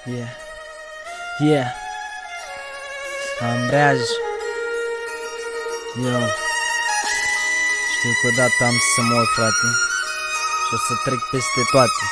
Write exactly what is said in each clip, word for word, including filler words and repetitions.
Yeah, yeah, Ambreaj. Yo, știu că odată am să mor, frate, și o să trec peste toate.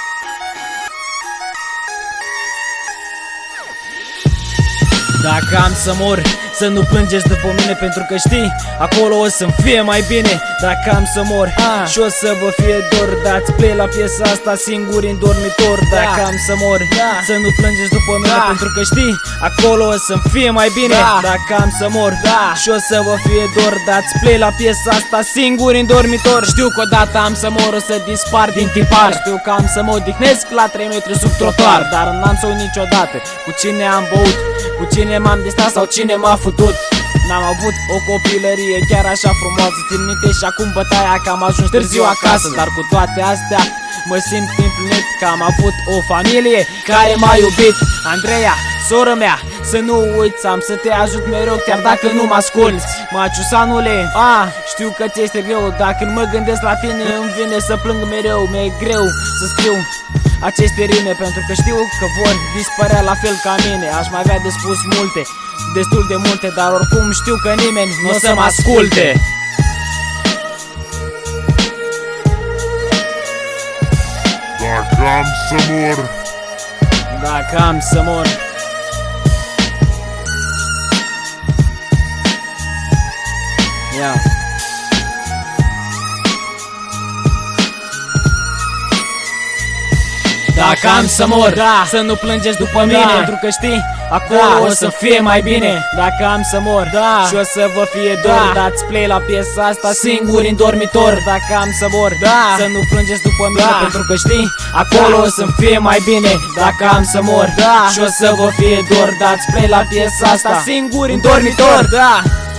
Dacă am să mor, să nu plângeți după mine, pentru că știi, acolo o să-mi fie mai bine. Dacă am să mor ah. și o să vă fie dor, dați play la piesa asta singuri în dormitor. Dacă da. am să mor, da. să nu plângeți după mine, da. pentru că știi, acolo o să-mi fie mai bine. da. Dacă am să mor da. și o să vă fie dor, dați play la piesa asta singuri în dormitor. Știu că odată am să mor, o să dispar din tipar. Știu că am să mă odihnesc la trei metri sub trotuar. Dar n-am să uit niciodată cu cine am băut, cu cine m-am distrat sau cine m-a futut. N-am avut o copilărie chiar așa frumoasă, țin minte și acum bătaia că am ajuns târziu acasă. Dar cu toate astea mă simt împlinit că am avut o familie care m-a iubit. Andreea, soră mea, să nu uiți, am să te ajut mereu chiar dacă nu mă asculți. Maciusanule, a, știu că ți este greu, dar când mă gândesc la tine îmi vine să plâng mereu. Mi-e greu să scriu aceste rime pentru că știu că vor dispărea la fel ca mine. Aș mai avea de spus multe, destul de multe, dar oricum știu că nimeni nu o să mă asculte. Dacă am să mor, Dacă am să mor, yeah. Dacă am să mor, da. să nu plângeți după da. mine, pentru că știi, acolo da. o să fie mai bine. Dacă am să mor da. și o să vă fie dor, da. dați play la piesa asta singuri în dormitor. Dacă am să mor, da. să nu plângeți după mine, da. pentru că știi, acolo o să fie mai bine. Dacă am să mor da. și o să vă fie dor, dați play la piesa asta singuri în dormitor. Da.